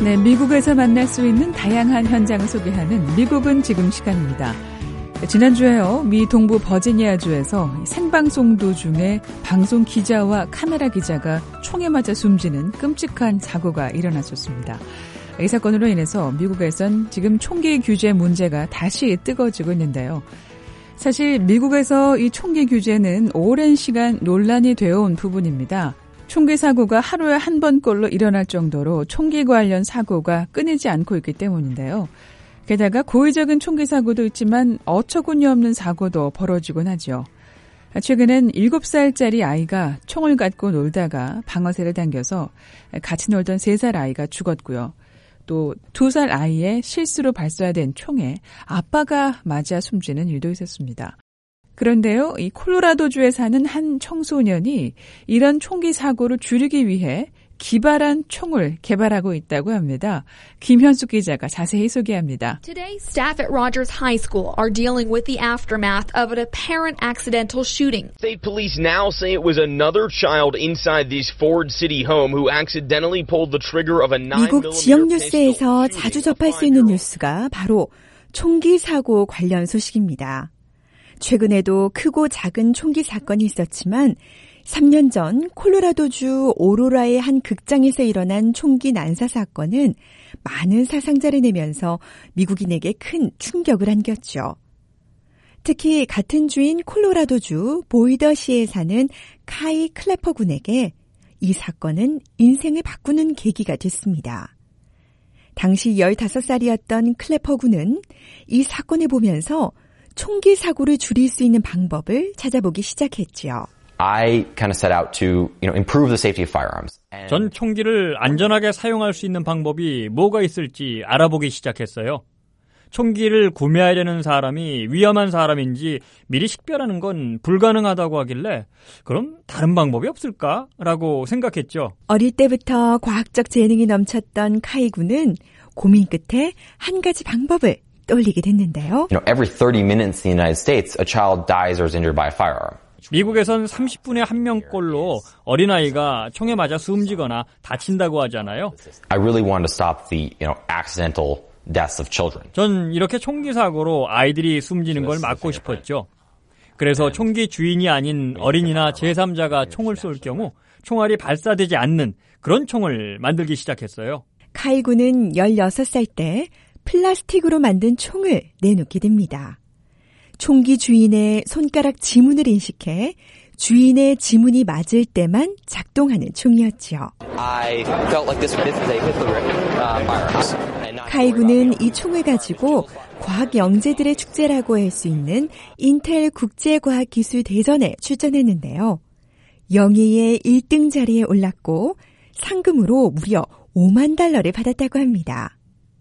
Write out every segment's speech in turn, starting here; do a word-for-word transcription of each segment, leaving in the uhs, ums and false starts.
네, 미국에서 만날 수 있는 다양한 현장을 소개하는 미국은 지금 시간입니다. 지난주에요, 미 동부 버지니아주에서 생방송 도중에 방송 기자와 카메라 기자가 총에 맞아 숨지는 끔찍한 사고가 일어났었습니다. 이 사건으로 인해서 미국에선 지금 총기 규제 문제가 다시 뜨거워지고 있는데요. 사실 미국에서 이 총기 규제는 오랜 시간 논란이 되어온 부분입니다. 총기 사고가 하루에 한 번꼴로 일어날 정도로 총기 관련 사고가 끊이지 않고 있기 때문인데요. 게다가 고의적인 총기 사고도 있지만 어처구니 없는 사고도 벌어지곤 하죠. 최근엔 일곱 살짜리 아이가 총을 갖고 놀다가 방아쇠를 당겨서 같이 놀던 세 살 아이가 죽었고요. 또 두 살 아이의 실수로 발사된 총에 아빠가 맞아 숨지는 일도 있었습니다. 그런데요, 이 콜로라도주에 사는 한 청소년이 이런 총기 사고를 줄이기 위해 기발한 총을 개발하고 있다고 합니다. 김현숙 기자가 자세히 소개합니다. Today, staff at Rogers High School are dealing with the aftermath of an apparent accidental shooting. State police now say it was another child inside this Ford City home who accidentally pulled the trigger of a nine millimeter 미국 지역 뉴스에서 자주 접할 수 있는 뉴스가 바로 총기 사고 관련 소식입니다. 최근에도 크고 작은 총기 사건이 있었지만 삼 년 전 콜로라도주 오로라의 한 극장에서 일어난 총기 난사 사건은 많은 사상자를 내면서 미국인에게 큰 충격을 안겼죠. 특히 같은 주인 콜로라도주 보이더시에 사는 카이 클래퍼 군에게 이 사건은 인생을 바꾸는 계기가 됐습니다. 당시 열다섯 살이었던 클래퍼 군은 이 사건을 보면서 총기 사고를 줄일 수 있는 방법을 찾아보기 시작했죠. I kind of set out to, you know, improve the safety of firearms. 전 총기를 안전하게 사용할 수 있는 방법이 뭐가 있을지 알아보기 시작했어요. 총기를 구매하려는 사람이 위험한 사람인지 미리 식별하는 건 불가능하다고 하길래 그럼 다른 방법이 없을까라고 생각했죠. 어릴 때부터 과학적 재능이 넘쳤던 카이 군은 고민 끝에 한 가지 방법을 떠올리게 됐는데요. You know, every thirty minutes in the United States, a child dies or is injured by a firearm. 미국에선 삼십 분에 한 명꼴로 어린아이가 총에 맞아 숨지거나 다친다고 하잖아요. I really wanted to stop the, you know, accidental deaths of children. 전 이렇게 총기 사고로 아이들이 숨지는 걸 막고 싶었죠. 그래서 총기 주인이 아닌 어린이나 제삼자가 총을 쏠 경우 총알이 발사되지 않는 그런 총을 만들기 시작했어요. 카이 군은 열여섯 살 때 플라스틱으로 만든 총을 내놓게 됩니다. 총기 주인의 손가락 지문을 인식해 주인의 지문이 맞을 때만 작동하는 총이었죠. I felt like this, this is a uh, firearms. 카이 군은 이 총을 가지고 과학 영재들의 축제라고 할 수 있는 인텔 국제과학기술대전에 출전했는데요. 영예의 일 등 자리에 올랐고 상금으로 무려 오만 달러를 받았다고 합니다.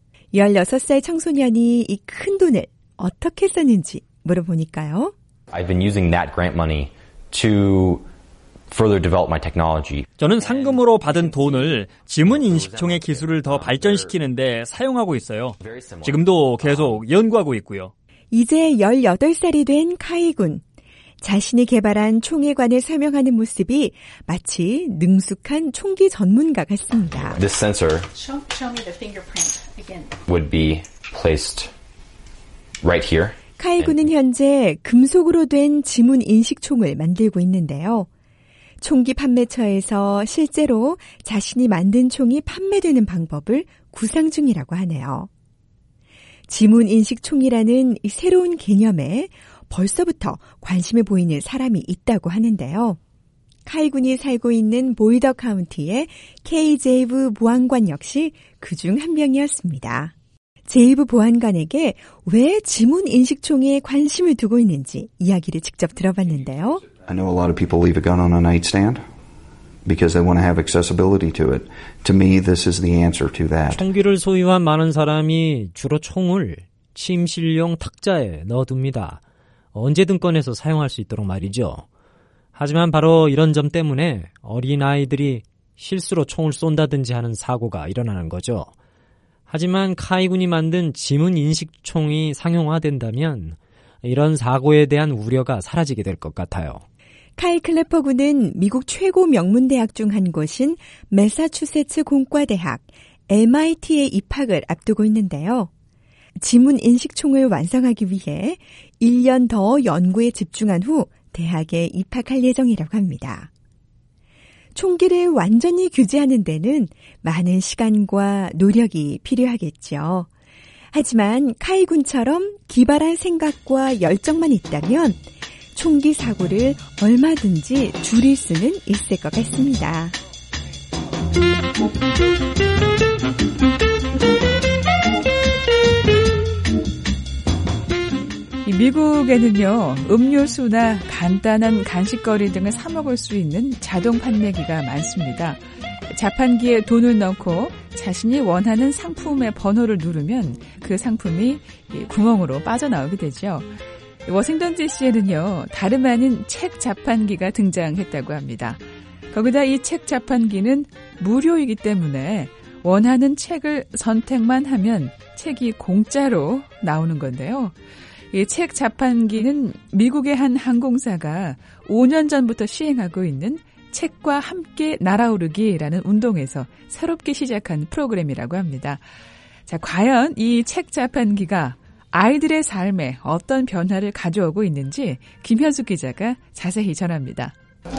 열여섯 살 청소년이 이 큰 돈을 어떻게 썼는지 물어보니까요. I've been using that grant money to further develop my technology. 저는 상금으로 받은 돈을 지문 인식총의 기술을 더 발전시키는데 사용하고 있어요. 지금도 계속 연구하고 있고요. 이제 열여덟 살이 된 카이 군. 자신이 개발한 총에 관해 설명하는 모습이 마치 능숙한 총기 전문가 같습니다. This sensor Show, show me the fingerprint again. would be placed right here. 카이 군은 현재 금속으로 된 지문 인식총을 만들고 있는데요. 총기 판매처에서 실제로 자신이 만든 총이 판매되는 방법을 구상 중이라고 하네요. 지문 인식총이라는 이 새로운 개념에 벌써부터 관심을 보이는 사람이 있다고 하는데요. 카이 군이 살고 있는 보이더 카운티의 케이 제이브 보안관 역시 그중 한 명이었습니다. 제이브 보안관에게 왜 지문 인식총에 관심을 두고 있는지 이야기를 직접 들어봤는데요. I know a lot of people leave a gun on a nightstand because they want to have accessibility to it. To me, this is the answer to that. 총기를 소유한 많은 사람이 주로 총을 침실용 탁자에 넣어둡니다. 언제든 꺼내서 사용할 수 있도록 말이죠. 하지만 바로 이런 점 때문에 어린아이들이 실수로 총을 쏜다든지 하는 사고가 일어나는 거죠. 하지만 카이 군이 만든 지문 인식총이 상용화된다면 이런 사고에 대한 우려가 사라지게 될 것 같아요. 카이 클래퍼 군은 미국 최고 명문대학 중 한 곳인 매사추세츠 공과대학 엠아이티에 입학을 앞두고 있는데요. 지문 인식총을 완성하기 위해 일 년 더 연구에 집중한 후 대학에 입학할 예정이라고 합니다. 총기를 완전히 규제하는 데는 많은 시간과 노력이 필요하겠죠. 하지만 카이 군처럼 기발한 생각과 열정만 있다면 총기 사고를 얼마든지 줄일 수는 있을 것 같습니다. 미국에는요, 음료수나 간단한 간식거리 등을 사 먹을 수 있는 자동 판매기가 많습니다. 자판기에 돈을 넣고 자신이 원하는 상품의 번호를 누르면 그 상품이 구멍으로 빠져나오게 되죠. 워싱턴 디씨에는요, 다름 아닌 책 자판기가 등장했다고 합니다. 거기다 이 책 자판기는 무료이기 때문에 원하는 책을 선택만 하면 책이 공짜로 나오는 건데요. 이 책 자판기는 미국의 한 항공사가 오 년 전부터 시행하고 있는 책과 함께 날아오르기라는 운동에서 새롭게 시작한 프로그램이라고 합니다. 자, 과연 이 책 자판기가 아이들의 삶에 어떤 변화를 가져오고 있는지 김현숙 기자가 자세히 전합니다.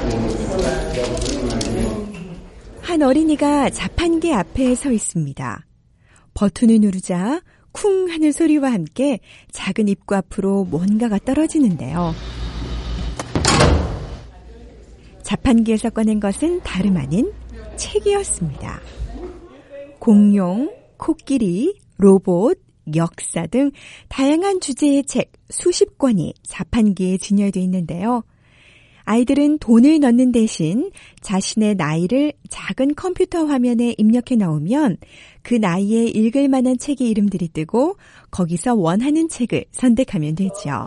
한 어린이가 자판기 앞에 서 있습니다. 버튼을 누르자 쿵 하는 소리와 함께 작은 입구 앞으로 뭔가가 떨어지는데요. 자판기에서 꺼낸 것은 다름 아닌 책이었습니다. 공룡, 코끼리, 로봇, 역사 등 다양한 주제의 책 수십 권이 자판기에 진열되어 있는데요. 아이들은 돈을 넣는 대신 자신의 나이를 작은 컴퓨터 화면에 입력해 넣으면 그 나이에 읽을 만한 책의 이름들이 뜨고 거기서 원하는 책을 선택하면 되죠.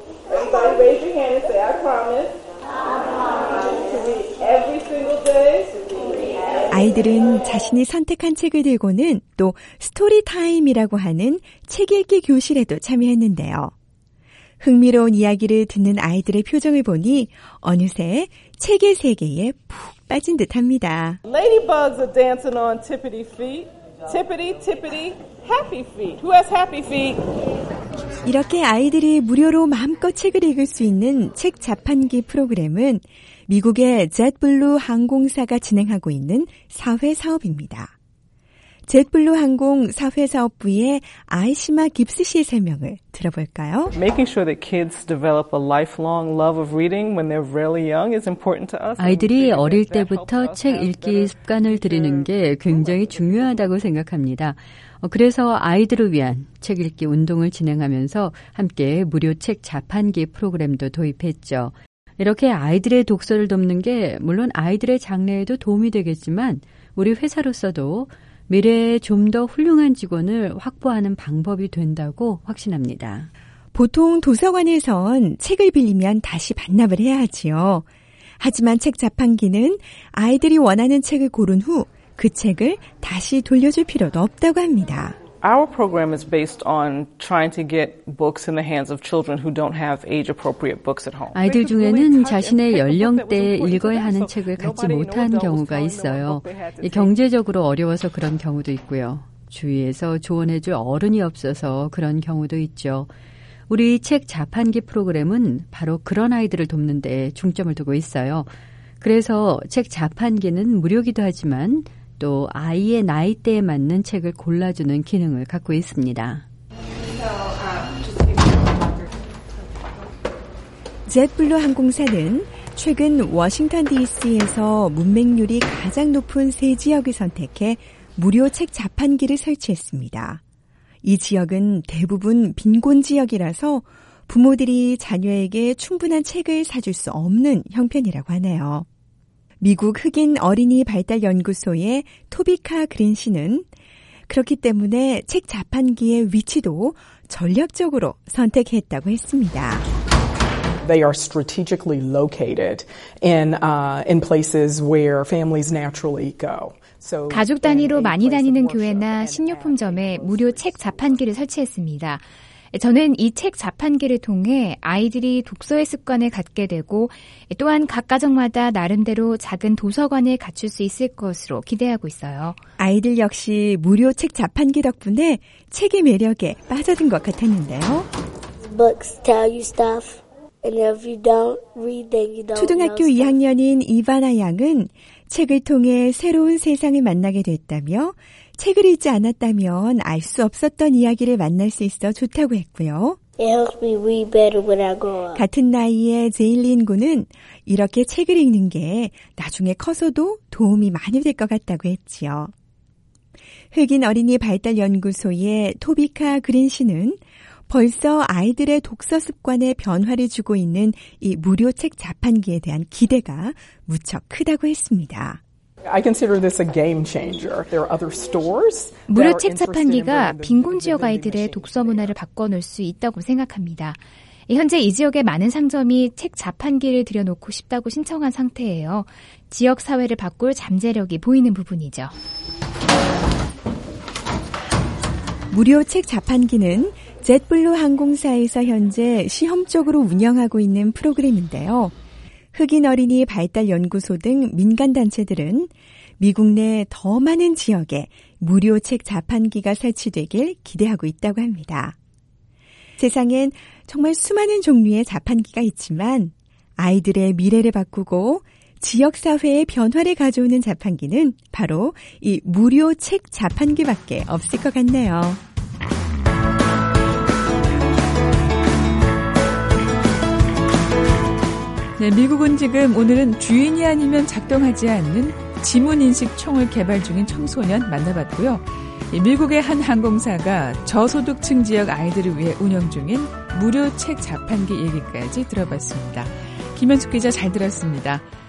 아이들은 자신이 선택한 책을 들고는 또 스토리타임이라고 하는 책 읽기 교실에도 참여했는데요. 흥미로운 이야기를 듣는 아이들의 표정을 보니 어느새 책의 세계에 푹 빠진 듯합니다. Ladybugs are dancing on tippity feet. Tippity, tippity, happy feet. Who has happy feet? 이렇게 아이들이 무료로 마음껏 책을 읽을 수 있는 책 자판기 프로그램은 미국의 젯블루 항공사가 진행하고 있는 사회 사업입니다. 젯블루 항공 사회사업부의 아이시마 깁스 씨의 설명을 들어볼까요? Making sure that kids develop a lifelong love of reading when they're really young is important to us. 아이들이 어릴 때부터 책 읽기 습관을 들이는 게 굉장히 중요하다고 생각합니다. 그래서 아이들을 위한 책 읽기 운동을 진행하면서 함께 무료 책 자판기 프로그램도 도입했죠. 이렇게 아이들의 독서를 돕는 게 물론 아이들의 장래에도 도움이 되겠지만 우리 회사로서도 미래에 좀 더 훌륭한 직원을 확보하는 방법이 된다고 확신합니다. 보통 도서관에선 책을 빌리면 다시 반납을 해야 하지요. 하지만 책 자판기는 아이들이 원하는 책을 고른 후 그 책을 다시 돌려줄 필요도 없다고 합니다. Our program is based on trying to get books in the hands of children who don't have age-appropriate books at home. 아이들 중에는 자신의 연령대에 읽어야 하는 책을 갖지 못한 경우가 있어요. 경제적으로 어려워서 그런 경우도 있고요. 주위에서 조언해줄 어른이 없어서 그런 경우도 있죠. 우리 책 자판기 프로그램은 바로 그런 아이들을 돕는 데 중점을 두고 있어요. 그래서 책 자판기는 무료기도 하지만 또 아이의 나이대에 맞는 책을 골라주는 기능을 갖고 있습니다. 젯블루 항공사는 최근 워싱턴 디씨에서 문맹률이 가장 높은 세 지역을 선택해 무료 책 자판기를 설치했습니다. 이 지역은 대부분 빈곤 지역이라서 부모들이 자녀에게 충분한 책을 사줄 수 없는 형편이라고 하네요. 미국 흑인 어린이 발달 연구소의 토비카 그린 씨는 그렇기 때문에 책 자판기의 위치도 전략적으로 선택했다고 했습니다. They are strategically located in uh, in places where families naturally go. So 가족 단위로 많이 다니는 교회나 식료품점에 무료 책 자판기를 설치했습니다. 저는 이 책 자판기를 통해 아이들이 독서의 습관을 갖게 되고 또한 각 가정마다 나름대로 작은 도서관을 갖출 수 있을 것으로 기대하고 있어요. 아이들 역시 무료 책 자판기 덕분에 책의 매력에 빠져든 것 같았는데요. Books tell you stuff, and if you don't read, then you don't 초등학교 know 이 학년인 이바나 양은 책을 통해 새로운 세상을 만나게 됐다며 책을 읽지 않았다면 알 수 없었던 이야기를 만날 수 있어 좋다고 했고요. It helps me read better when I grow up. 같은 나이의 제일린 군은 이렇게 책을 읽는 게 나중에 커서도 도움이 많이 될 것 같다고 했지요. 흑인 어린이 발달 연구소의 토비카 그린 씨는 벌써 아이들의 독서 습관에 변화를 주고 있는 이 무료 책 자판기에 대한 기대가 무척 크다고 했습니다. I consider this a game changer. There are other stores. 무료 책 자판기가 빈곤 지역 아이들의 독서 문화를 바꿔놓을 수 있다고 생각합니다. 현재 이 지역의 많은 상점이 책 자판기를 들여놓고 싶다고 신청한 상태예요. 지역 사회를 바꿀 잠재력이 보이는 부분이죠. 무료 책 자판기는 젯블루 항공사에서 현재 시험적으로 운영하고 있는 프로그램인데요. 흑인 어린이 발달 연구소 등 민간단체들은 미국 내 더 많은 지역에 무료 책 자판기가 설치되길 기대하고 있다고 합니다. 세상엔 정말 수많은 종류의 자판기가 있지만 아이들의 미래를 바꾸고 지역사회의 변화를 가져오는 자판기는 바로 이 무료 책 자판기밖에 없을 것 같네요. 네, 미국은 지금 오늘은 주인이 아니면 작동하지 않는 지문인식 총을 개발 중인 청소년 만나봤고요. 미국의 한 항공사가 저소득층 지역 아이들을 위해 운영 중인 무료 책 자판기 얘기까지 들어봤습니다. 김현숙 기자 잘 들었습니다.